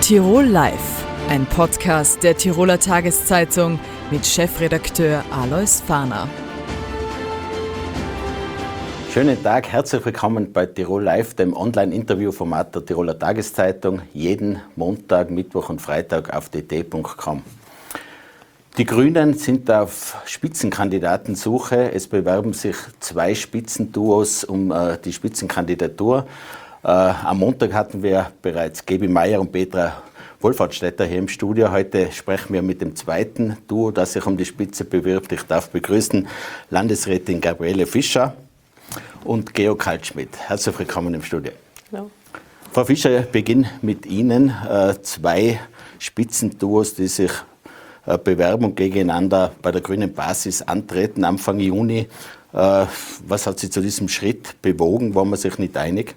Tirol Live, ein Podcast der Tiroler Tageszeitung mit Chefredakteur Alois Fahner. Schönen Tag, herzlich willkommen bei Tirol Live, dem Online-Interview-Format der Tiroler Tageszeitung, jeden Montag, Mittwoch und Freitag auf dt.com. Die Grünen sind auf Spitzenkandidatensuche. Es bewerben sich zwei Spitzenduos um die Spitzenkandidatur. Am Montag hatten wir bereits Gaby Meier und Petra Wohlfahrtsstädter hier im Studio. Heute sprechen wir mit dem zweiten Duo, das sich um die Spitze bewirbt. Ich darf begrüßen Landesrätin Gabriele Fischer und Georg Kaltschmidt. Herzlich willkommen im Studio. Hallo. Frau Fischer, ich beginne mit Ihnen. Zwei Spitzenduos, die sich bewerben und gegeneinander bei der grünen Basis antreten Anfang Juni. Was hat Sie zu diesem Schritt bewogen? War man sich nicht einig?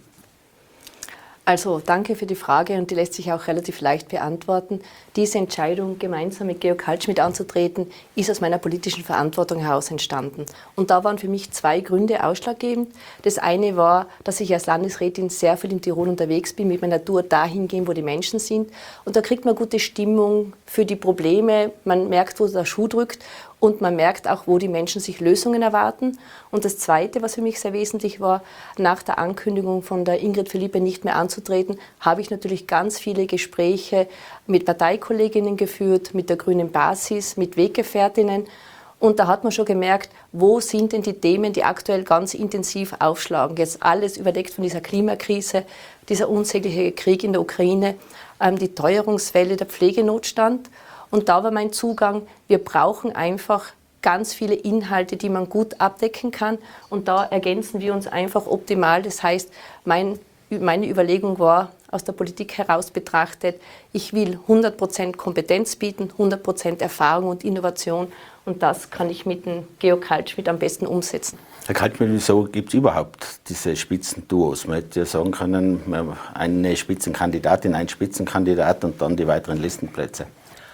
Also danke für die Frage und die lässt sich auch relativ leicht beantworten. Diese Entscheidung, gemeinsam mit Georg Kaltschmidt anzutreten, ist aus meiner politischen Verantwortung heraus entstanden. Und da waren für mich zwei Gründe ausschlaggebend. Das eine war, dass ich als Landesrätin sehr viel in Tirol unterwegs bin, mit meiner Tour dahin gehen, wo die Menschen sind. Und da kriegt man gute Stimmung für die Probleme, man merkt, wo der Schuh drückt. Und man merkt auch, wo die Menschen sich Lösungen erwarten. Und das Zweite, was für mich sehr wesentlich war, nach der Ankündigung von der Ingrid Philippe nicht mehr anzutreten, habe ich natürlich ganz viele Gespräche mit Parteikolleginnen geführt, mit der grünen Basis, mit Weggefährtinnen. Und da hat man schon gemerkt, wo sind denn die Themen, die aktuell ganz intensiv aufschlagen. Jetzt alles überdeckt von dieser Klimakrise, dieser unsägliche Krieg in der Ukraine, die Teuerungswelle, der Pflegenotstand. Und da war mein Zugang, wir brauchen einfach ganz viele Inhalte, die man gut abdecken kann. Und da ergänzen wir uns einfach optimal. Das heißt, meine Überlegung war, aus der Politik heraus betrachtet, ich will 100% Kompetenz bieten, 100% Erfahrung und Innovation. Und das kann ich mit dem Georg Kaltschmidt am besten umsetzen. Herr Kaltschmidt, wieso gibt es überhaupt diese Spitzenduos? Man hätte ja sagen können, eine Spitzenkandidatin, ein Spitzenkandidat und dann die weiteren Listenplätze.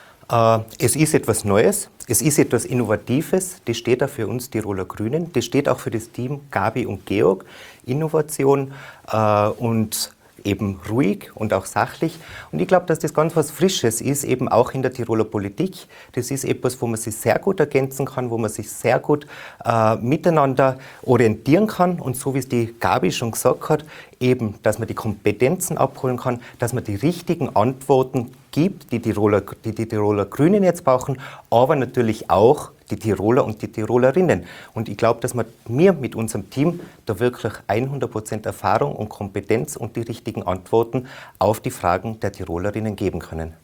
Es ist etwas Neues, es ist etwas Innovatives, das steht auch für uns Tiroler Grünen, das steht auch für das Team Gabi und Georg. Innovation und eben ruhig und auch sachlich. Und ich glaube, dass das ganz was Frisches ist, eben auch in der Tiroler Politik. Das ist etwas, wo man sich sehr gut ergänzen kann, wo man sich sehr gut miteinander orientieren kann. Und so wie es die Gabi schon gesagt hat, eben, dass man die Kompetenzen abholen kann, dass man die richtigen Antworten gibt, die Tiroler Grünen jetzt brauchen, aber natürlich auch die Tiroler und die Tirolerinnen. Und ich glaube, dass wir mit unserem Team da wirklich 100% Erfahrung und Kompetenz und die richtigen Antworten auf die Fragen der Tirolerinnen geben können.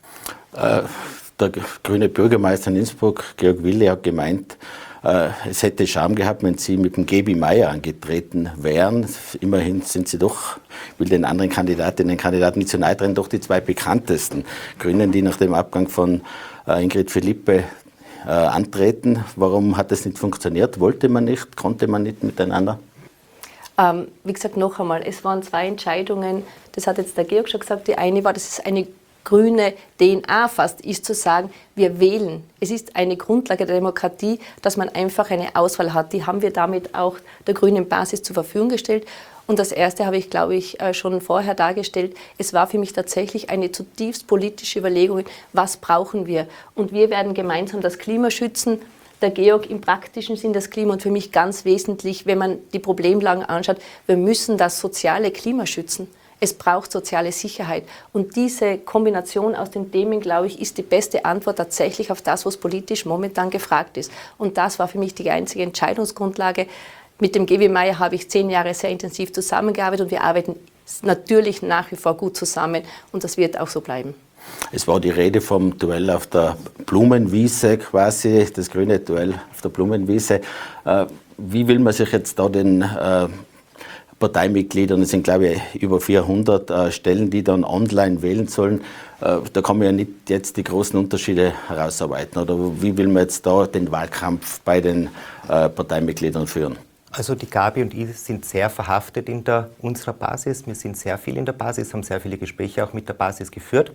Der grüne Bürgermeister in Innsbruck, Georg Wille, hat gemeint, es hätte Charme gehabt, wenn Sie mit dem Gaby Meier angetreten wären. Immerhin sind Sie doch, ich will den anderen Kandidatinnen und Kandidaten nicht zu nahe treten, doch die zwei bekanntesten Grünen, die nach dem Abgang von Ingrid Philippe antreten. Warum hat das nicht funktioniert? Wollte man nicht? Konnte man nicht miteinander? Wie gesagt, noch einmal, es waren zwei Entscheidungen, das hat jetzt der Georg schon gesagt, die eine war, das ist eine grüne DNA fast, ist zu sagen, wir wählen. Es ist eine Grundlage der Demokratie, dass man einfach eine Auswahl hat. Die haben wir damit auch der grünen Basis zur Verfügung gestellt. Und das Erste habe ich, glaube ich, schon vorher dargestellt. Es war für mich tatsächlich eine zutiefst politische Überlegung, was brauchen wir? Und wir werden gemeinsam das Klima schützen. Der Georg im praktischen Sinn das Klima und für mich ganz wesentlich, wenn man die Problemlagen anschaut, wir müssen das soziale Klima schützen. Es braucht soziale Sicherheit. Und diese Kombination aus den Themen, glaube ich, ist die beste Antwort tatsächlich auf das, was politisch momentan gefragt ist. Und das war für mich die einzige Entscheidungsgrundlage. Mit dem Gaby Meier habe ich 10 Jahre sehr intensiv zusammengearbeitet und wir arbeiten natürlich nach wie vor gut zusammen und das wird auch so bleiben. Es war die Rede vom Duell auf der Blumenwiese quasi, das grüne Duell auf der Blumenwiese. Wie will man sich jetzt da den Parteimitgliedern, es sind glaube ich über 400 Stellen, die dann online wählen sollen, da kann man ja nicht jetzt die großen Unterschiede herausarbeiten. Oder wie will man jetzt da den Wahlkampf bei den Parteimitgliedern führen? Also die Gabi und ich sind sehr verhaftet in unserer Basis. Wir sind sehr viel in der Basis, haben sehr viele Gespräche auch mit der Basis geführt.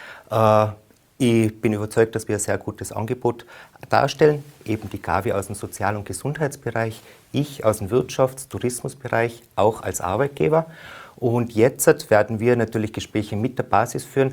Ich bin überzeugt, dass wir ein sehr gutes Angebot darstellen. Eben die Gabi aus dem Sozial- und Gesundheitsbereich, ich aus dem Wirtschafts-, Tourismusbereich, auch als Arbeitgeber. Und jetzt werden wir natürlich Gespräche mit der Basis führen.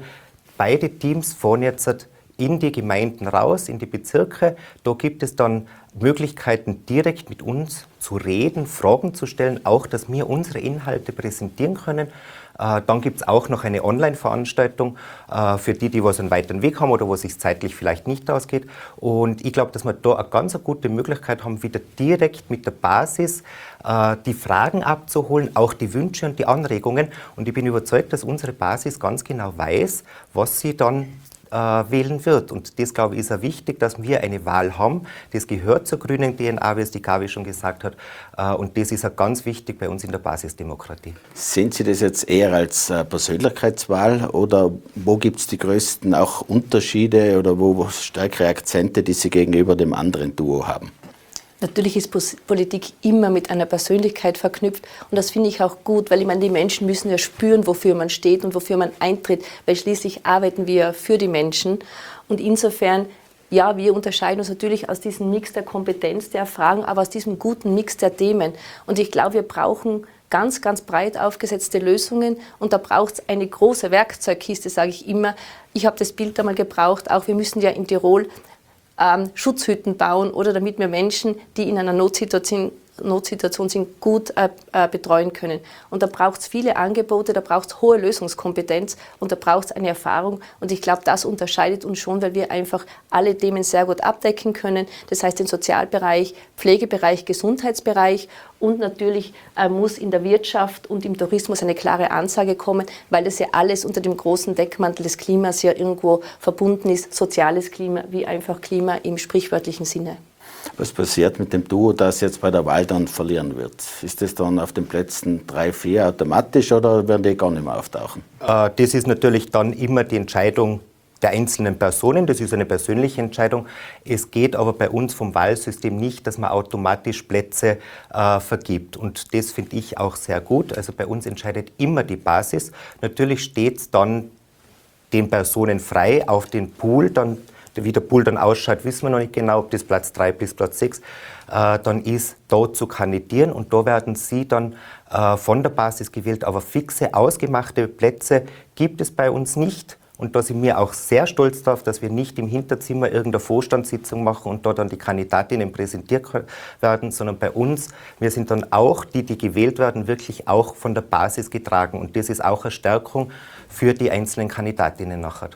beide Teams fahren jetzt in die Gemeinden raus, in die Bezirke. Da gibt es dann Möglichkeiten, direkt mit uns zu reden, Fragen zu stellen, auch, dass wir unsere Inhalte präsentieren können. Dann gibt es auch noch eine Online-Veranstaltung für die was einen weiteren Weg haben oder wo es sich zeitlich vielleicht nicht ausgeht. Und ich glaube, dass wir da eine ganz gute Möglichkeit haben, wieder direkt mit der Basis die Fragen abzuholen, auch die Wünsche und die Anregungen. Und ich bin überzeugt, dass unsere Basis ganz genau weiß, was sie dann wählen wird. Und das, glaube ich, ist auch wichtig, dass wir eine Wahl haben. Das gehört zur grünen DNA, wie es die Gabi schon gesagt hat. Und das ist auch ganz wichtig bei uns in der Basisdemokratie. Sehen Sie das jetzt eher als Persönlichkeitswahl oder wo gibt es die größten auch Unterschiede oder wo stärkere Akzente, die Sie gegenüber dem anderen Duo haben? Natürlich ist Politik immer mit einer Persönlichkeit verknüpft und das finde ich auch gut, weil ich meine, die Menschen müssen ja spüren, wofür man steht und wofür man eintritt, weil schließlich arbeiten wir für die Menschen und insofern, ja, wir unterscheiden uns natürlich aus diesem Mix der Kompetenz, der Fragen, aber aus diesem guten Mix der Themen und ich glaube, wir brauchen ganz, ganz breit aufgesetzte Lösungen und da braucht es eine große Werkzeugkiste, sage ich immer. Ich habe das Bild einmal gebraucht, auch wir müssen ja in Tirol Schutzhütten bauen oder damit wir Menschen, die in einer Notsituation sind, gut betreuen können. Und da braucht es viele Angebote, da braucht es hohe Lösungskompetenz und da braucht es eine Erfahrung. Und ich glaube, das unterscheidet uns schon, weil wir einfach alle Themen sehr gut abdecken können. Das heißt den Sozialbereich, Pflegebereich, Gesundheitsbereich und natürlich muss in der Wirtschaft und im Tourismus eine klare Ansage kommen, weil das ja alles unter dem großen Deckmantel des Klimas ja irgendwo verbunden ist, soziales Klima wie einfach Klima im sprichwörtlichen Sinne. Was passiert mit dem Duo, das jetzt bei der Wahl dann verlieren wird? Ist das dann auf den Plätzen 3, 4 automatisch oder werden die gar nicht mehr auftauchen? Das ist natürlich dann immer die Entscheidung der einzelnen Personen. Das ist eine persönliche Entscheidung. Es geht aber bei uns vom Wahlsystem nicht, dass man automatisch Plätze vergibt. Und das finde ich auch sehr gut. Also bei uns entscheidet immer die Basis. Natürlich steht es dann den Personen frei auf den Pool, dann wie der Pool dann ausschaut, wissen wir noch nicht genau, ob das Platz 3 bis Platz 6 dann ist, dort zu kandidieren. Und da werden sie dann von der Basis gewählt. Aber fixe, ausgemachte Plätze gibt es bei uns nicht. Und da sind wir auch sehr stolz darauf, dass wir nicht im Hinterzimmer irgendeine Vorstandssitzung machen und dort dann die Kandidatinnen präsentiert werden, sondern bei uns, wir sind dann auch, die gewählt werden, wirklich auch von der Basis getragen. Und das ist auch eine Stärkung für die einzelnen Kandidatinnen nachher.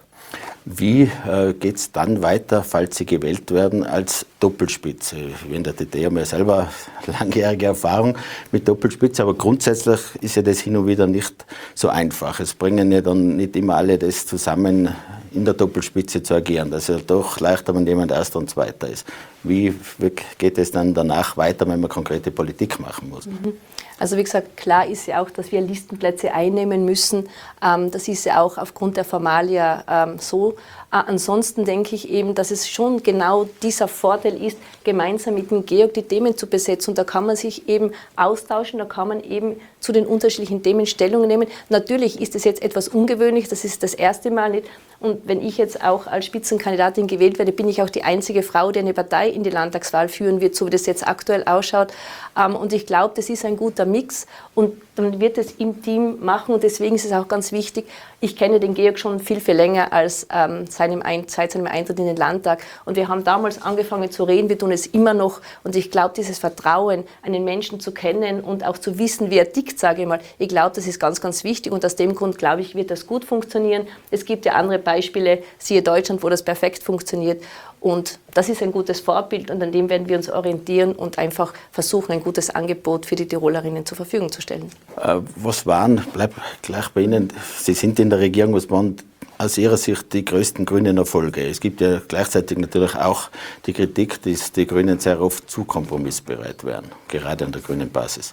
Wie geht es dann weiter, falls Sie gewählt werden, als Doppelspitze? Wir in der TT haben ja selber langjährige Erfahrung mit Doppelspitze, aber grundsätzlich ist ja das hin und wieder nicht so einfach. Es bringen ja dann nicht immer alle das zusammen, in der Doppelspitze zu agieren. Das ist ja doch leichter, wenn jemand Erster und Zweiter ist. Wie geht es dann danach weiter, wenn man konkrete Politik machen muss? Also wie gesagt, klar ist ja auch, dass wir Listenplätze einnehmen müssen. Das ist ja auch aufgrund der Formalia so. Ansonsten denke ich eben, dass es schon genau dieser Vorteil ist, gemeinsam mit dem Georg die Themen zu besetzen. Und da kann man sich eben austauschen, da kann man eben zu den unterschiedlichen Themen Stellung nehmen. Natürlich ist es jetzt etwas ungewöhnlich, das ist das erste Mal nicht. Und wenn ich jetzt auch als Spitzenkandidatin gewählt werde, bin ich auch die einzige Frau, die eine Partei in die Landtagswahl führen wird, so wie das jetzt aktuell ausschaut. Und ich glaube, das ist ein guter Mix und dann wird es im Team machen und deswegen ist es auch ganz wichtig. Ich kenne den Georg schon viel, viel länger als seit seinem Eintritt in den Landtag und wir haben damals angefangen zu reden, wir tun es immer noch und ich glaube, dieses Vertrauen, einen Menschen zu kennen und auch zu wissen, wie er tickt, sage ich mal, ich glaube, das ist ganz, ganz wichtig und aus dem Grund, glaube ich, wird das gut funktionieren. Es gibt ja andere Beispiele, siehe Deutschland, wo das perfekt funktioniert. Und das ist ein gutes Vorbild und an dem werden wir uns orientieren und einfach versuchen, ein gutes Angebot für die Tirolerinnen zur Verfügung zu stellen. Was waren, bleib gleich bei Ihnen, Sie sind in der Regierung, was waren aus Ihrer Sicht die größten grünen Erfolge? Es gibt ja gleichzeitig natürlich auch die Kritik, dass die Grünen sehr oft zu kompromissbereit wären, gerade an der grünen Basis.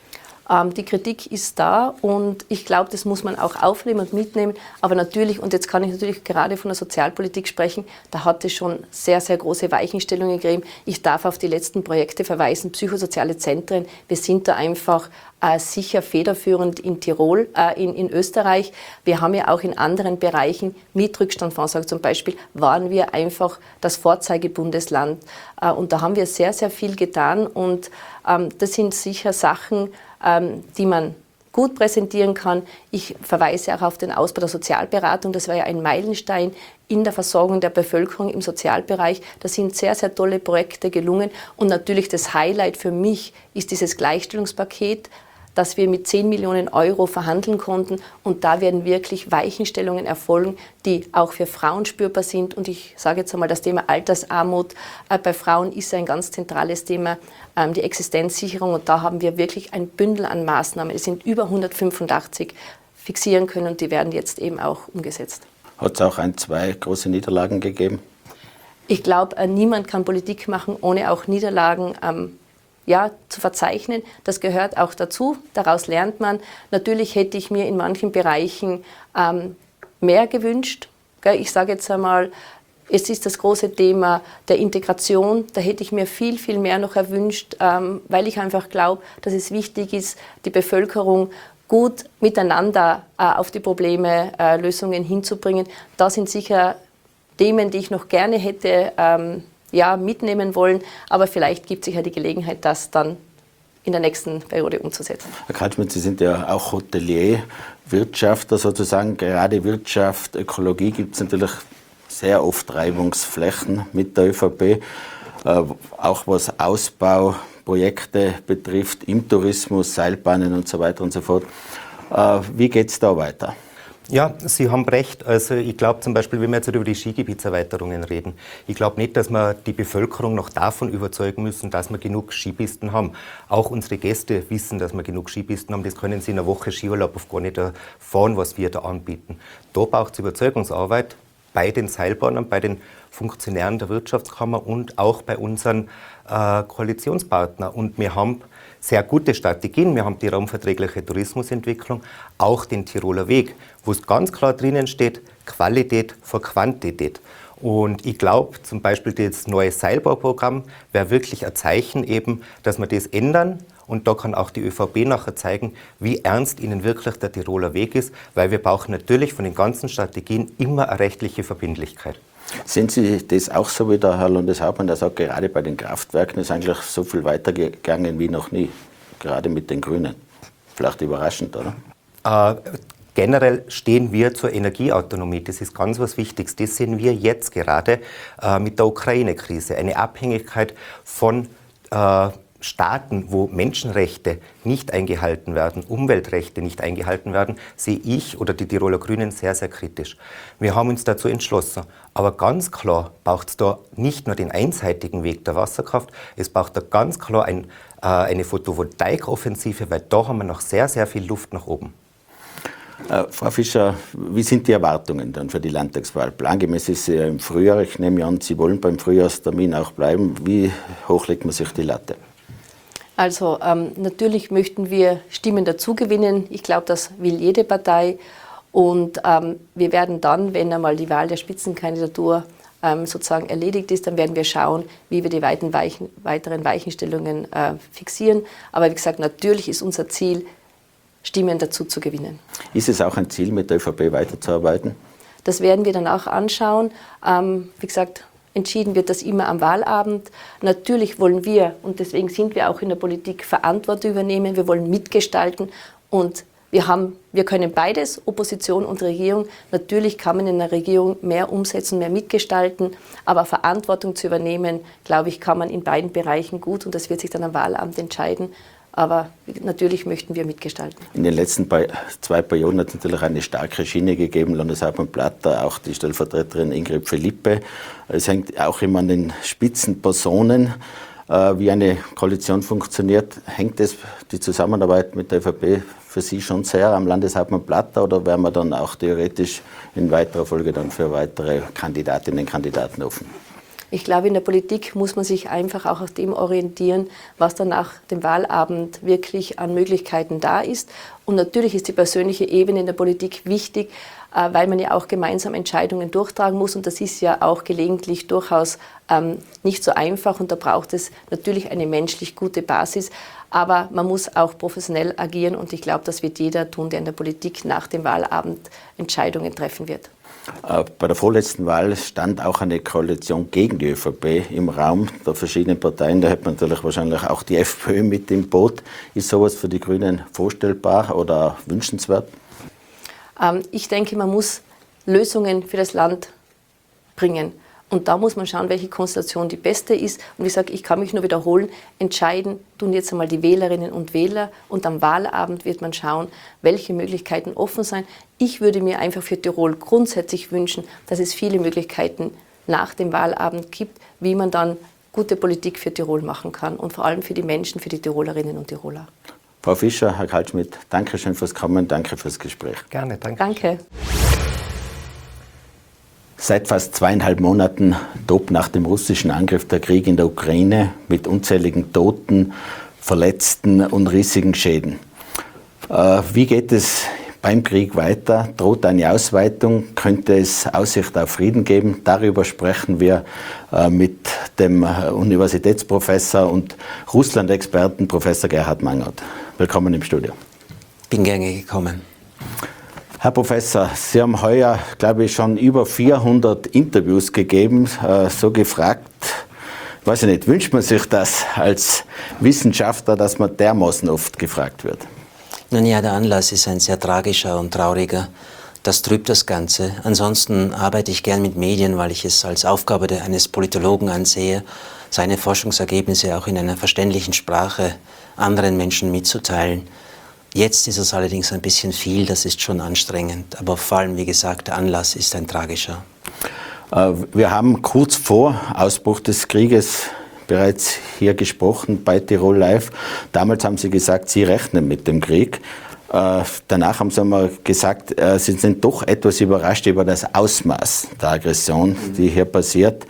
Die Kritik ist da und ich glaube, das muss man auch aufnehmen und mitnehmen. Aber natürlich, und jetzt kann ich natürlich gerade von der Sozialpolitik sprechen, da hat es schon sehr, sehr große Weichenstellungen gegeben. Ich darf auf die letzten Projekte verweisen, psychosoziale Zentren. Wir sind da einfach sicher federführend in Tirol, in Österreich. Wir haben ja auch in anderen Bereichen mit Rückstandfonds, zum Beispiel, waren wir einfach das Vorzeigebundesland. Und da haben wir sehr, sehr viel getan und das sind sicher Sachen, die man gut präsentieren kann. Ich verweise auch auf den Ausbau der Sozialberatung. Das war ja ein Meilenstein in der Versorgung der Bevölkerung im Sozialbereich. Da sind sehr, sehr tolle Projekte gelungen. Und natürlich das Highlight für mich ist dieses Gleichstellungspaket, dass wir mit 10 Millionen Euro verhandeln konnten. Und da werden wirklich Weichenstellungen erfolgen, die auch für Frauen spürbar sind. Und ich sage jetzt einmal, das Thema Altersarmut bei Frauen ist ein ganz zentrales Thema, die Existenzsicherung. Und da haben wir wirklich ein Bündel an Maßnahmen. Es sind über 185 fixieren können und die werden jetzt eben auch umgesetzt. Hat es auch 2 große Niederlagen gegeben? Ich glaube, niemand kann Politik machen, ohne auch Niederlagen zu verzeichnen. Das gehört auch dazu, daraus lernt man. Natürlich hätte ich mir in manchen Bereichen mehr gewünscht. Ich sage jetzt einmal, es ist das große Thema der Integration. Da hätte ich mir viel, viel mehr noch erwünscht, weil ich einfach glaube, dass es wichtig ist, die Bevölkerung gut miteinander auf die Probleme Lösungen hinzubringen. Da sind sicher Themen, die ich noch gerne hätte mitnehmen wollen, aber vielleicht gibt sich ja die Gelegenheit, das dann in der nächsten Periode umzusetzen. Herr Kaltschmidt, Sie sind ja auch Hotelier, Wirtschafter sozusagen. Gerade Wirtschaft, Ökologie gibt es natürlich sehr oft Reibungsflächen mit der ÖVP, auch was Ausbauprojekte betrifft, im Tourismus, Seilbahnen und so weiter und so fort. Wie geht es da weiter? Ja, Sie haben recht. Also ich glaube zum Beispiel, wenn wir jetzt über die Skigebietserweiterungen reden, ich glaube nicht, dass wir die Bevölkerung noch davon überzeugen müssen, dass wir genug Skipisten haben. Auch unsere Gäste wissen, dass wir genug Skipisten haben. Das können sie in einer Woche Skiurlaub auf gar nicht erfahren, was wir da anbieten. Da braucht es Überzeugungsarbeit bei den Seilbahnern, bei den Funktionären der Wirtschaftskammer und auch bei unseren Koalitionspartnern. Und wir haben sehr gute Strategien. Wir haben die raumverträgliche Tourismusentwicklung, auch den Tiroler Weg, wo es ganz klar drinnen steht, Qualität vor Quantität. Und ich glaube, zum Beispiel das neue Seilbauprogramm wäre wirklich ein Zeichen eben, dass wir das ändern. Und da kann auch die ÖVP nachher zeigen, wie ernst ihnen wirklich der Tiroler Weg ist, weil wir brauchen natürlich von den ganzen Strategien immer eine rechtliche Verbindlichkeit. Sehen Sie das auch so wie der Herr Landeshauptmann, der sagt, gerade bei den Kraftwerken ist eigentlich so viel weitergegangen wie noch nie, gerade mit den Grünen? Vielleicht überraschend, oder? Generell stehen wir zur Energieautonomie. Das ist ganz was Wichtiges. Das sehen wir jetzt gerade mit der Ukraine-Krise. Eine Abhängigkeit von Staaten, wo Menschenrechte nicht eingehalten werden, Umweltrechte nicht eingehalten werden, sehe ich oder die Tiroler Grünen sehr, sehr kritisch. Wir haben uns dazu entschlossen. Aber ganz klar braucht es da nicht nur den einseitigen Weg der Wasserkraft, es braucht da ganz klar eine Photovoltaikoffensive, weil da haben wir noch sehr, sehr viel Luft nach oben. Frau Fischer, wie sind die Erwartungen dann für die Landtagswahl? Plangemäß ist sie ja im Frühjahr. Ich nehme an, Sie wollen beim Frühjahrstermin auch bleiben. Wie hoch legt man sich die Latte? Also natürlich möchten wir Stimmen dazugewinnen. Ich glaube, das will jede Partei. Und wir werden dann, wenn einmal die Wahl der Spitzenkandidatur sozusagen erledigt ist, dann werden wir schauen, wie wir die weiteren Weichenstellungen fixieren. Aber wie gesagt, natürlich ist unser Ziel, Stimmen dazu zu gewinnen. Ist es auch ein Ziel, mit der ÖVP weiterzuarbeiten? Das werden wir dann auch anschauen. Wie gesagt, entschieden wird das immer am Wahlabend. Natürlich wollen wir, und deswegen sind wir auch in der Politik, Verantwortung übernehmen. Wir wollen mitgestalten und wir können beides, Opposition und Regierung. Natürlich kann man in der Regierung mehr umsetzen, mehr mitgestalten, aber Verantwortung zu übernehmen, glaube ich, kann man in beiden Bereichen gut und das wird sich dann am Wahlabend entscheiden. Aber natürlich möchten wir mitgestalten. In den letzten 2 Perioden hat es natürlich eine starke Schiene gegeben. Landeshauptmann Platter, auch die Stellvertreterin Ingrid Philippe. Es hängt auch immer an den Spitzenpersonen, wie eine Koalition funktioniert. Hängt es die Zusammenarbeit mit der ÖVP für Sie schon sehr am Landeshauptmann Platter oder wären wir dann auch theoretisch in weiterer Folge dann für weitere Kandidatinnen und Kandidaten offen? Ich glaube, in der Politik muss man sich einfach auch auf dem orientieren, was dann nach dem Wahlabend wirklich an Möglichkeiten da ist. Und natürlich ist die persönliche Ebene in der Politik wichtig, weil man ja auch gemeinsam Entscheidungen durchtragen muss. Und das ist ja auch gelegentlich durchaus nicht so einfach. Und da braucht es natürlich eine menschlich gute Basis. Aber man muss auch professionell agieren. Und ich glaube, das wird jeder tun, der in der Politik nach dem Wahlabend Entscheidungen treffen wird. Bei der vorletzten Wahl stand auch eine Koalition gegen die ÖVP im Raum der verschiedenen Parteien. Da hat man natürlich wahrscheinlich auch die FPÖ mit im Boot. Ist sowas für die Grünen vorstellbar oder wünschenswert? Ich denke, man muss Lösungen für das Land bringen. Und da muss man schauen, welche Konstellation die beste ist. Und ich sage, ich kann mich nur wiederholen, entscheiden tun jetzt einmal die Wählerinnen und Wähler. Und am Wahlabend wird man schauen, welche Möglichkeiten offen sein. Ich würde mir einfach für Tirol grundsätzlich wünschen, dass es viele Möglichkeiten nach dem Wahlabend gibt, wie man dann gute Politik für Tirol machen kann. Und vor allem für die Menschen, für die Tirolerinnen und Tiroler. Frau Fischer, Herr Kaltschmidt, danke schön fürs Kommen, danke fürs Gespräch. Gerne, danke. Danke. Seit fast 2,5 Monaten tobt nach dem russischen Angriff der Krieg in der Ukraine mit unzähligen Toten, Verletzten und riesigen Schäden. Wie geht es beim Krieg weiter? Droht eine Ausweitung? Könnte es Aussicht auf Frieden geben? Darüber sprechen wir mit dem Universitätsprofessor und Russland-Experten Professor Gerhard Mangert. Willkommen im Studio. Bin gerne gekommen. Herr Professor, Sie haben heuer, glaube ich, schon über 400 Interviews gegeben, so gefragt. Weiß ich nicht, wünscht man sich das als Wissenschaftler, dass man dermaßen oft gefragt wird? Nun ja, der Anlass ist ein sehr tragischer und trauriger. Das trübt das Ganze. Ansonsten arbeite ich gern mit Medien, weil ich es als Aufgabe eines Politologen ansehe, seine Forschungsergebnisse auch in einer verständlichen Sprache anderen Menschen mitzuteilen. Jetzt ist es allerdings ein bisschen viel, das ist schon anstrengend. Aber vor allem, wie gesagt, der Anlass ist ein tragischer. Wir haben kurz vor Ausbruch des Krieges bereits hier gesprochen bei Tirol Live. Damals haben Sie gesagt, Sie rechnen mit dem Krieg. Danach haben Sie einmal gesagt, Sie sind doch etwas überrascht über das Ausmaß der Aggression, die hier passiert.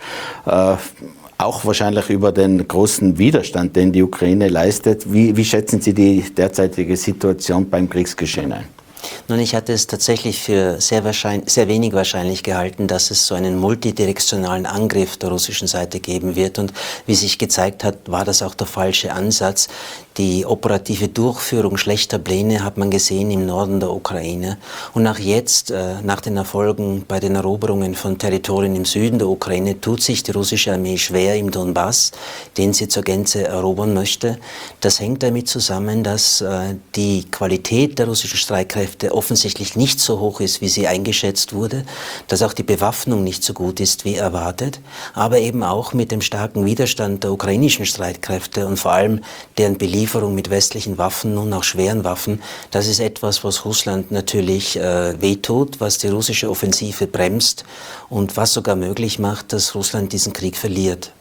Auch wahrscheinlich über den großen Widerstand, den die Ukraine leistet. Wie schätzen Sie die derzeitige Situation beim Kriegsgeschehen ein? Nun, ich hatte es tatsächlich für sehr wenig wahrscheinlich gehalten, dass es so einen multidirektionalen Angriff der russischen Seite geben wird. Und wie sich gezeigt hat, war das auch der falsche Ansatz. Die operative Durchführung schlechter Pläne hat man gesehen im Norden der Ukraine. Und nach den Erfolgen bei den Eroberungen von Territorien im Süden der Ukraine, tut sich die russische Armee schwer im Donbass, den sie zur Gänze erobern möchte. Das hängt damit zusammen, dass die Qualität der russischen Streitkräfte offensichtlich nicht so hoch ist, wie sie eingeschätzt wurde, dass auch die Bewaffnung nicht so gut ist wie erwartet, aber eben auch mit dem starken Widerstand der ukrainischen Streitkräfte und vor allem deren Belieferung mit westlichen Waffen, nun auch schweren Waffen. Das ist etwas, was Russland natürlich wehtut, was die russische Offensive bremst und was sogar möglich macht, dass Russland diesen Krieg verliert.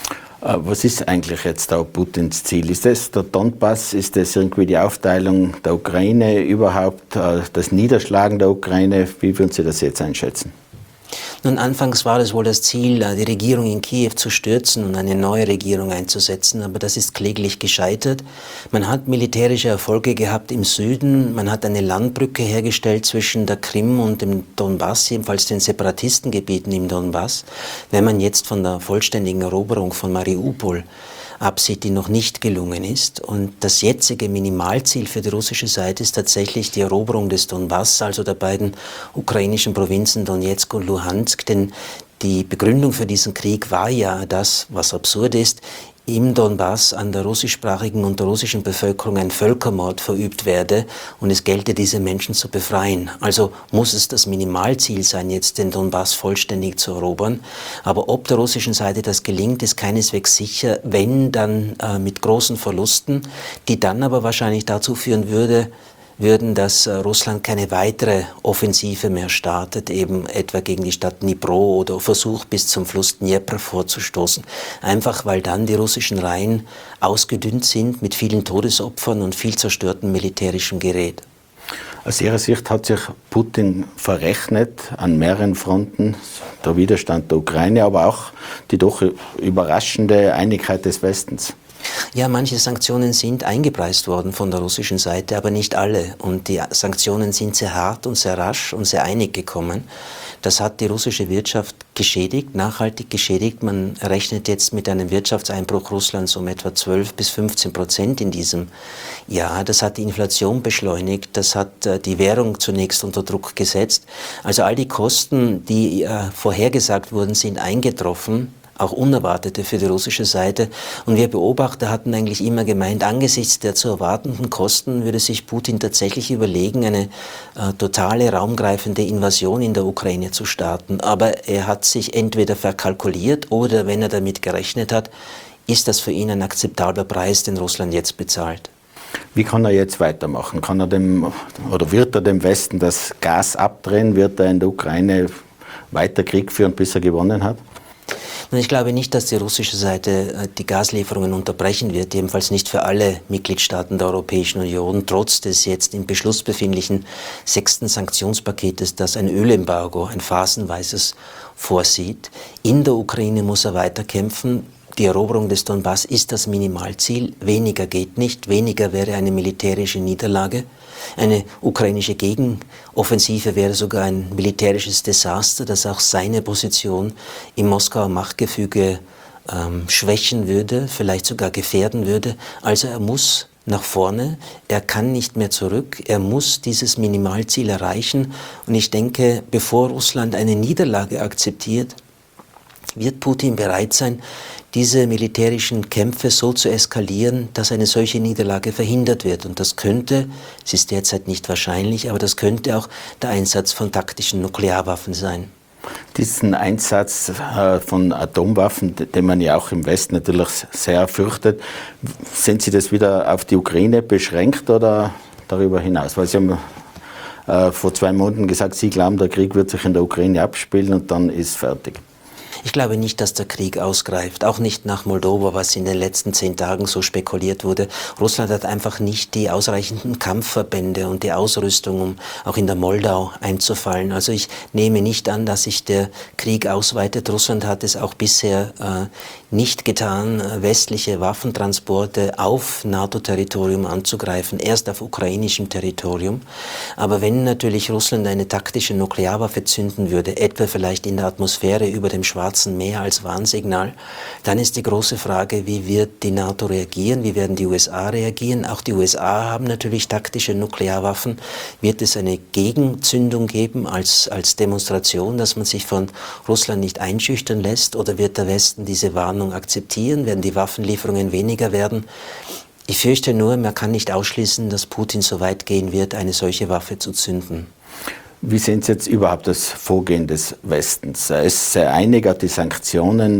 Was ist eigentlich jetzt da Putins Ziel? Ist das der Donbass? Ist das irgendwie die Aufteilung der Ukraine überhaupt, das Niederschlagen der Ukraine? Wie würden Sie das jetzt einschätzen? Nun, anfangs war es wohl das Ziel, die Regierung in Kiew zu stürzen und eine neue Regierung einzusetzen, aber das ist kläglich gescheitert. Man hat militärische Erfolge gehabt im Süden, man hat eine Landbrücke hergestellt zwischen der Krim und dem Donbass, jedenfalls den Separatistengebieten im Donbass. Wenn man jetzt von der vollständigen Eroberung von Mariupol absieht, die noch nicht gelungen ist. Und das jetzige Minimalziel für die russische Seite ist tatsächlich die Eroberung des Donbass, also der beiden ukrainischen Provinzen Donetsk und Luhansk. Denn die Begründung für diesen Krieg war ja das, was absurd ist, im Donbass an der russischsprachigen und der russischen Bevölkerung ein Völkermord verübt werde und es gelte, diese Menschen zu befreien. Also muss es das Minimalziel sein, jetzt den Donbass vollständig zu erobern. Aber ob der russischen Seite das gelingt, ist keineswegs sicher, wenn dann mit großen Verlusten, die dann aber wahrscheinlich dazu führen würden, dass Russland keine weitere Offensive mehr startet, eben etwa gegen die Stadt Dnipro oder versucht, bis zum Fluss Dnepr vorzustoßen. Einfach weil dann die russischen Reihen ausgedünnt sind mit vielen Todesopfern und viel zerstörtem militärischem Gerät. Aus Ihrer Sicht hat sich Putin verrechnet an mehreren Fronten, der Widerstand der Ukraine, aber auch die doch überraschende Einigkeit des Westens. Ja, manche Sanktionen sind eingepreist worden von der russischen Seite, aber nicht alle. Und die Sanktionen sind sehr hart und sehr rasch und sehr einig gekommen. Das hat die russische Wirtschaft geschädigt, nachhaltig geschädigt. Man rechnet jetzt mit einem Wirtschaftseinbruch Russlands um etwa 12-15% in diesem Jahr. Das hat die Inflation beschleunigt, das hat die Währung zunächst unter Druck gesetzt. Also all die Kosten, die vorhergesagt wurden, sind eingetroffen. auch unerwartete für die russische Seite. Und wir Beobachter hatten eigentlich immer gemeint, angesichts der zu erwartenden Kosten würde sich Putin tatsächlich überlegen, eine totale raumgreifende Invasion in der Ukraine zu starten. Aber er hat sich entweder verkalkuliert oder, wenn er damit gerechnet hat, ist das für ihn ein akzeptabler Preis, den Russland jetzt bezahlt. Wie kann er jetzt weitermachen? Wird er dem Westen das Gas abdrehen? Wird er in der Ukraine weiter Krieg führen, bis er gewonnen hat? Ich glaube nicht, dass die russische Seite die Gaslieferungen unterbrechen wird, jedenfalls nicht für alle Mitgliedstaaten der Europäischen Union, trotz des jetzt im Beschluss befindlichen 6. Sanktionspaketes, das ein Ölembargo, ein phasenweises, vorsieht. In der Ukraine muss er weiterkämpfen. Die Eroberung des Donbass ist das Minimalziel. Weniger geht nicht. Weniger wäre eine militärische Niederlage. Eine ukrainische Gegenoffensive wäre sogar ein militärisches Desaster, das auch seine Position im Moskauer Machtgefüge schwächen würde, vielleicht sogar gefährden würde. Also er muss nach vorne, er kann nicht mehr zurück, er muss dieses Minimalziel erreichen. Und ich denke, bevor Russland eine Niederlage akzeptiert, wird Putin bereit sein, diese militärischen Kämpfe so zu eskalieren, dass eine solche Niederlage verhindert wird. Und das könnte, es ist derzeit nicht wahrscheinlich, aber das könnte auch der Einsatz von taktischen Nuklearwaffen sein. Diesen Einsatz von Atomwaffen, den man ja auch im Westen natürlich sehr fürchtet, sind Sie das wieder auf die Ukraine beschränkt oder darüber hinaus? Weil Sie haben vor 2 Monaten gesagt, Sie glauben, der Krieg wird sich in der Ukraine abspielen und dann ist fertig. Ich glaube nicht, dass der Krieg ausgreift, auch nicht nach Moldova, was in den letzten 10 Tagen so spekuliert wurde. Russland hat einfach nicht die ausreichenden Kampfverbände und die Ausrüstung, um auch in der Moldau einzufallen. Also ich nehme nicht an, dass sich der Krieg ausweitet. Russland hat es auch bisher nicht getan, westliche Waffentransporte auf NATO-Territorium anzugreifen, erst auf ukrainischem Territorium. Aber wenn natürlich Russland eine taktische Nuklearwaffe zünden würde, etwa vielleicht in der Atmosphäre über dem Schwarzen Meer als Warnsignal, dann ist die große Frage, wie wird die NATO reagieren, wie werden die USA reagieren. Auch die USA haben natürlich taktische Nuklearwaffen. Wird es eine Gegenzündung geben als Demonstration, dass man sich von Russland nicht einschüchtern lässt, oder wird der Westen diese Warnung akzeptieren, werden die Waffenlieferungen weniger werden? Ich fürchte nur, man kann nicht ausschließen, dass Putin so weit gehen wird, eine solche Waffe zu zünden. Wie sehen Sie jetzt überhaupt das Vorgehen des Westens? Er ist sehr einig, hat die Sanktionen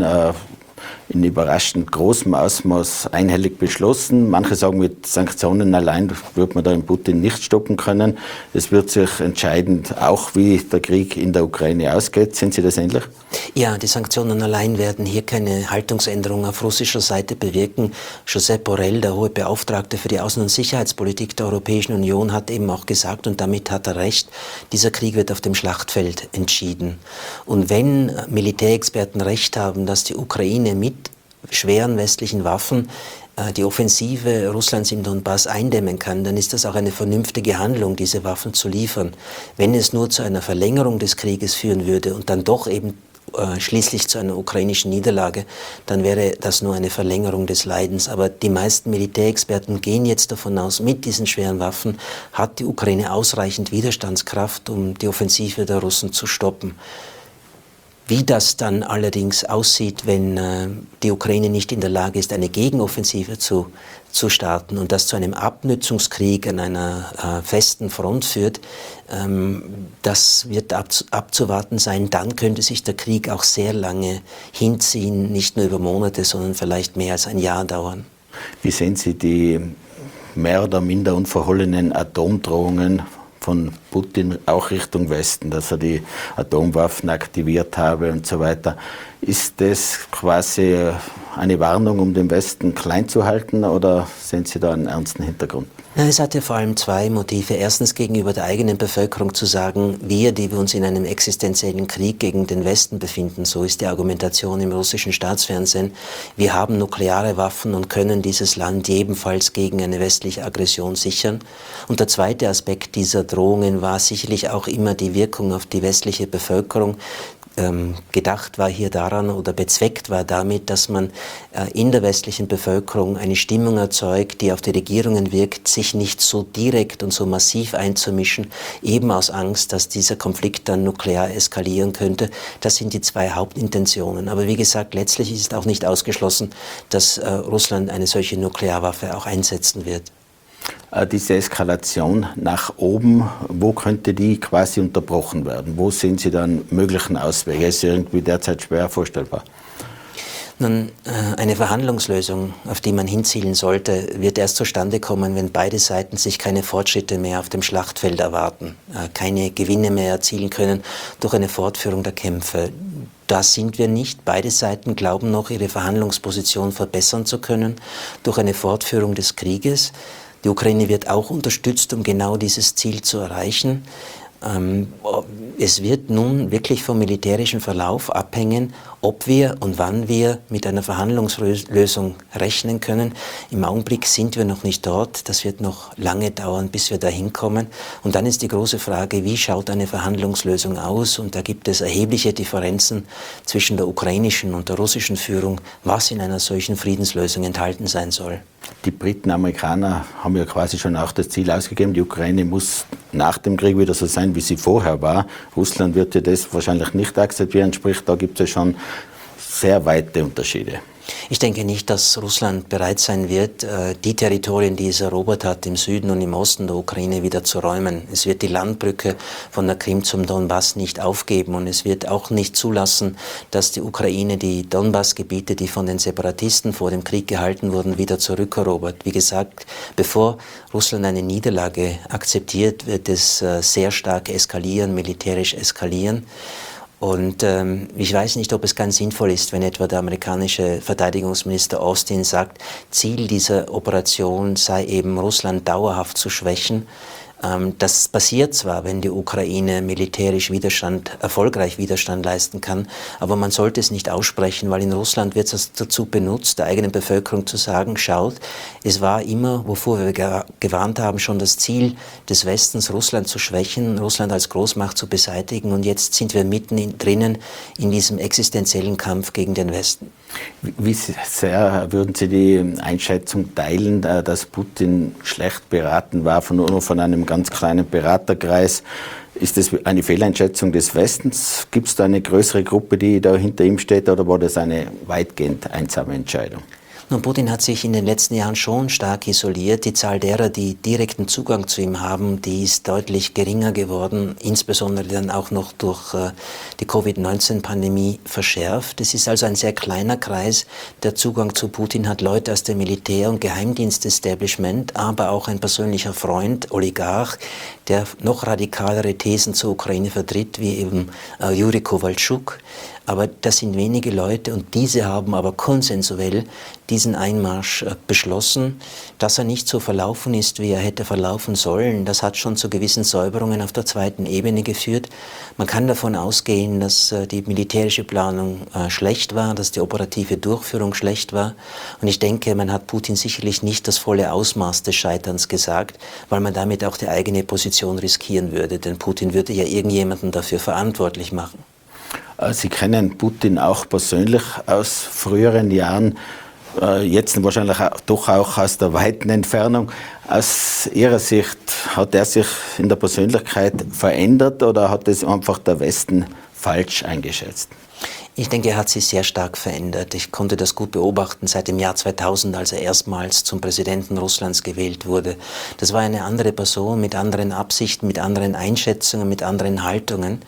in überraschend großem Ausmaß einhellig beschlossen. Manche sagen, mit Sanktionen allein wird man da in Putin nicht stoppen können. Es wird sich entscheidend auch, wie der Krieg in der Ukraine ausgeht. Sehen Sie das ähnlich? Ja, die Sanktionen allein werden hier keine Haltungsänderung auf russischer Seite bewirken. Josep Borrell, der hohe Beauftragte für die Außen- und Sicherheitspolitik der Europäischen Union, hat eben auch gesagt, und damit hat er recht, dieser Krieg wird auf dem Schlachtfeld entschieden. Und wenn Militärexperten recht haben, dass die Ukraine mit schweren westlichen Waffen die Offensive Russlands im Donbass eindämmen kann, dann ist das auch eine vernünftige Handlung, diese Waffen zu liefern. Wenn es nur zu einer Verlängerung des Krieges führen würde und dann doch eben schließlich zu einer ukrainischen Niederlage, dann wäre das nur eine Verlängerung des Leidens. Aber die meisten Militärexperten gehen jetzt davon aus, mit diesen schweren Waffen hat die Ukraine ausreichend Widerstandskraft, um die Offensive der Russen zu stoppen. Wie das dann allerdings aussieht, wenn die Ukraine nicht in der Lage ist, eine Gegenoffensive zu starten und das zu einem Abnützungskrieg an einer festen Front führt, das wird abzuwarten sein. Dann könnte sich der Krieg auch sehr lange hinziehen, nicht nur über Monate, sondern vielleicht mehr als ein Jahr dauern. Wie sehen Sie die mehr oder minder unverhohlenen Atomdrohungen von Putin auch Richtung Westen, dass er die Atomwaffen aktiviert habe und so weiter? Ist das quasi eine Warnung, um den Westen klein zu halten, oder sehen Sie da einen ernsten Hintergrund? Es hat ja vor allem 2 Motive. Erstens gegenüber der eigenen Bevölkerung zu sagen, wir, die wir uns in einem existenziellen Krieg gegen den Westen befinden, so ist die Argumentation im russischen Staatsfernsehen, wir haben nukleare Waffen und können dieses Land jedenfalls gegen eine westliche Aggression sichern. Und der zweite Aspekt dieser Drohungen war sicherlich auch immer die Wirkung auf die westliche Bevölkerung. gedacht war hier daran oder bezweckt war damit, dass man in der westlichen Bevölkerung eine Stimmung erzeugt, die auf die Regierungen wirkt, sich nicht so direkt und so massiv einzumischen, eben aus Angst, dass dieser Konflikt dann nuklear eskalieren könnte. Das sind die zwei Hauptintentionen. Aber wie gesagt, letztlich ist auch nicht ausgeschlossen, dass Russland eine solche Nuklearwaffe auch einsetzen wird. Diese Eskalation nach oben, wo könnte die quasi unterbrochen werden? Wo sehen Sie dann möglichen Auswege? Ist irgendwie derzeit schwer vorstellbar. Nun, eine Verhandlungslösung, auf die man hinzielen sollte, wird erst zustande kommen, wenn beide Seiten sich keine Fortschritte mehr auf dem Schlachtfeld erwarten, keine Gewinne mehr erzielen können durch eine Fortführung der Kämpfe. Da sind wir nicht. Beide Seiten glauben noch, ihre Verhandlungsposition verbessern zu können durch eine Fortführung des Krieges. Die Ukraine wird auch unterstützt, um genau dieses Ziel zu erreichen. Es wird nun wirklich vom militärischen Verlauf abhängen, ob wir und wann wir mit einer Verhandlungslösung rechnen können. Im Augenblick sind wir noch nicht dort. Das wird noch lange dauern, bis wir dahin kommen. Und dann ist die große Frage, wie schaut eine Verhandlungslösung aus? Und da gibt es erhebliche Differenzen zwischen der ukrainischen und der russischen Führung, was in einer solchen Friedenslösung enthalten sein soll. Die Briten, Amerikaner haben ja quasi schon auch das Ziel ausgegeben, die Ukraine muss nach dem Krieg wieder so sein, wie sie vorher war. Russland wird ja das wahrscheinlich nicht akzeptieren, sprich, da gibt es ja schon sehr weite Unterschiede. Ich denke nicht, dass Russland bereit sein wird, die Territorien, die es erobert hat, im Süden und im Osten der Ukraine wieder zu räumen. Es wird die Landbrücke von der Krim zum Donbass nicht aufgeben und es wird auch nicht zulassen, dass die Ukraine die Donbassgebiete, die von den Separatisten vor dem Krieg gehalten wurden, wieder zurückerobert. Wie gesagt, bevor Russland eine Niederlage akzeptiert, wird es sehr stark eskalieren, militärisch eskalieren. Und ich weiß nicht, ob es ganz sinnvoll ist, wenn etwa der amerikanische Verteidigungsminister Austin sagt, Ziel dieser Operation sei eben, Russland dauerhaft zu schwächen. Das passiert zwar, wenn die Ukraine militärisch erfolgreich Widerstand leisten kann, aber man sollte es nicht aussprechen, weil in Russland wird es dazu benutzt, der eigenen Bevölkerung zu sagen, schaut, es war immer, wovor wir gewarnt haben, schon das Ziel des Westens, Russland zu schwächen, Russland als Großmacht zu beseitigen und jetzt sind wir drinnen in diesem existenziellen Kampf gegen den Westen. Wie sehr würden Sie die Einschätzung teilen, dass Putin schlecht beraten war, nur von einem ganz kleinen Beraterkreis? Ist das eine Fehleinschätzung des Westens? Gibt es da eine größere Gruppe, die da hinter ihm steht, oder war das eine weitgehend einsame Entscheidung? Nun, Putin hat sich in den letzten Jahren schon stark isoliert. Die Zahl derer, die direkten Zugang zu ihm haben, die ist deutlich geringer geworden, insbesondere dann auch noch durch die Covid-19-Pandemie verschärft. Es ist also ein sehr kleiner Kreis, der Zugang zu Putin hat, Leute aus dem Militär- und Geheimdienst-Establishment, aber auch ein persönlicher Freund, Oligarch, der noch radikalere Thesen zur Ukraine vertritt, wie eben Juri Kowalczuk. Aber das sind wenige Leute und diese haben aber konsensuell diesen Einmarsch beschlossen. Dass er nicht so verlaufen ist, wie er hätte verlaufen sollen, das hat schon zu gewissen Säuberungen auf der zweiten Ebene geführt. Man kann davon ausgehen, dass die militärische Planung schlecht war, dass die operative Durchführung schlecht war. Und ich denke, man hat Putin sicherlich nicht das volle Ausmaß des Scheiterns gesagt, weil man damit auch die eigene Position riskieren würde. Denn Putin würde ja irgendjemanden dafür verantwortlich machen. Sie kennen Putin auch persönlich aus früheren Jahren, jetzt wahrscheinlich doch auch aus der weiten Entfernung. Aus Ihrer Sicht, hat er sich in der Persönlichkeit verändert oder hat es einfach der Westen falsch eingeschätzt? Ich denke, er hat sich sehr stark verändert. Ich konnte das gut beobachten seit dem Jahr 2000, als er erstmals zum Präsidenten Russlands gewählt wurde. Das war eine andere Person mit anderen Absichten, mit anderen Einschätzungen, mit anderen Haltungen.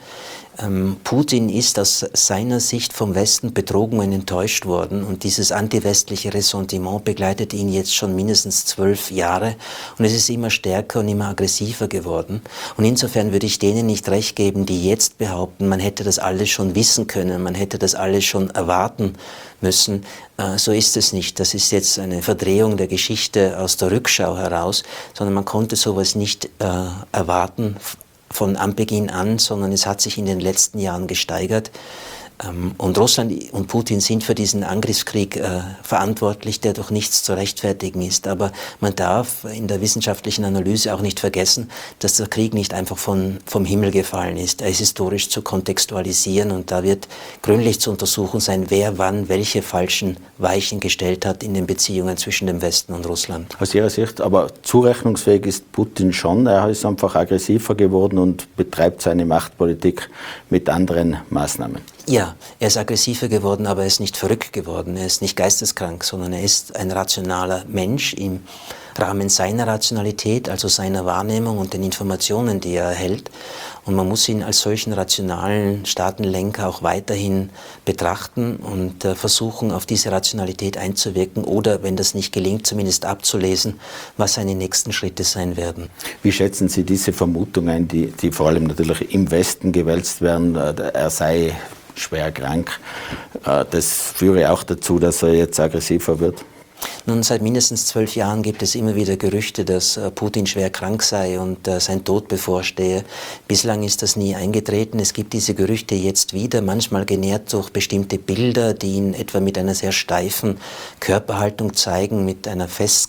Putin ist aus seiner Sicht vom Westen betrogen und enttäuscht worden und dieses antiwestliche Ressentiment begleitet ihn jetzt schon mindestens 12 Jahre und es ist immer stärker und immer aggressiver geworden. Und insofern würde ich denen nicht recht geben, die jetzt behaupten, man hätte das alles schon wissen können, man hätte das alles schon erwarten müssen. So ist es nicht. Das ist jetzt eine Verdrehung der Geschichte aus der Rückschau heraus, sondern man konnte sowas nicht erwarten von Anbeginn an, sondern es hat sich in den letzten Jahren gesteigert. Und Russland und Putin sind für diesen Angriffskrieg verantwortlich, der durch nichts zu rechtfertigen ist. Aber man darf in der wissenschaftlichen Analyse auch nicht vergessen, dass der Krieg nicht einfach vom Himmel gefallen ist. Er ist historisch zu kontextualisieren und da wird gründlich zu untersuchen sein, wer wann welche falschen Weichen gestellt hat in den Beziehungen zwischen dem Westen und Russland. Aus Ihrer Sicht aber zurechnungsfähig ist Putin schon. Er ist einfach aggressiver geworden und betreibt seine Machtpolitik mit anderen Maßnahmen. Ja, er ist aggressiver geworden, aber er ist nicht verrückt geworden. Er ist nicht geisteskrank, sondern er ist ein rationaler Mensch im Rahmen seiner Rationalität, also seiner Wahrnehmung und den Informationen, die er erhält. Und man muss ihn als solchen rationalen Staatenlenker auch weiterhin betrachten und versuchen, auf diese Rationalität einzuwirken oder, wenn das nicht gelingt, zumindest abzulesen, was seine nächsten Schritte sein werden. Wie schätzen Sie diese Vermutung ein, die vor allem natürlich im Westen gewälzt werden, er sei schwer krank? Das führe auch dazu, dass er jetzt aggressiver wird? Nun, seit mindestens 12 Jahren gibt es immer wieder Gerüchte, dass Putin schwer krank sei und sein Tod bevorstehe. Bislang ist das nie eingetreten. Es gibt diese Gerüchte jetzt wieder, manchmal genährt durch bestimmte Bilder, die ihn etwa mit einer sehr steifen Körperhaltung zeigen, mit einem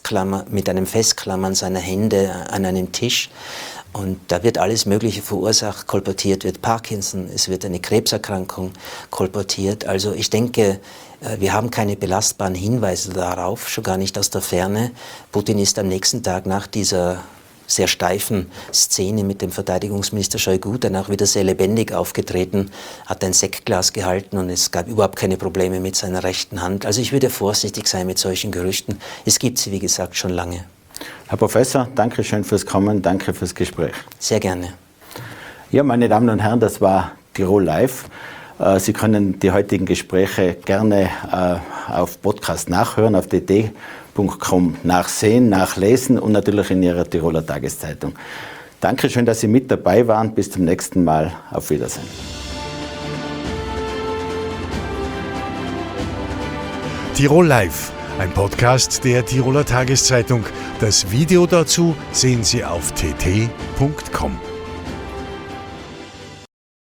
Festklammern seiner Hände an einem Tisch. Und da wird alles Mögliche verursacht, kolportiert wird Parkinson, es wird eine Krebserkrankung kolportiert. Also ich denke, wir haben keine belastbaren Hinweise darauf, schon gar nicht aus der Ferne. Putin ist am nächsten Tag nach dieser sehr steifen Szene mit dem Verteidigungsminister Shoigu danach wieder sehr lebendig aufgetreten, hat ein Sektglas gehalten und es gab überhaupt keine Probleme mit seiner rechten Hand. Also ich würde vorsichtig sein mit solchen Gerüchten. Es gibt sie, wie gesagt, schon lange. Herr Professor, danke schön fürs Kommen, danke fürs Gespräch. Sehr gerne. Ja, meine Damen und Herren, das war Tirol Live. Sie können die heutigen Gespräche gerne auf Podcast nachhören, auf dt.com nachsehen, nachlesen und natürlich in Ihrer Tiroler Tageszeitung. Dankeschön, dass Sie mit dabei waren. Bis zum nächsten Mal. Auf Wiedersehen. Tirol Live, ein Podcast der Tiroler Tageszeitung. Das Video dazu sehen Sie auf tt.com.